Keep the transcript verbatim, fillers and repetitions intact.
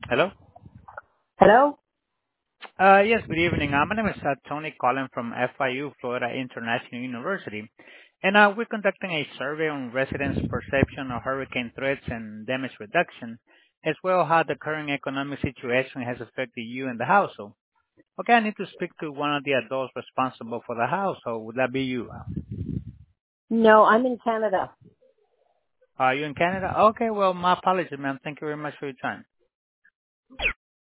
Hello? Hello? Uh, yes, good evening. Uh, my name is uh, Tony calling from F I U, Florida International University. And uh, we're conducting a survey on residents' perception of hurricane threats and damage reduction, as well as how the current economic situation has affected you and the household. Okay, I need to speak to one of the adults responsible for the household. Would that be you? No, I'm in Canada. Are you in Canada? Okay, well, my apologies, ma'am. Thank you very much for your time.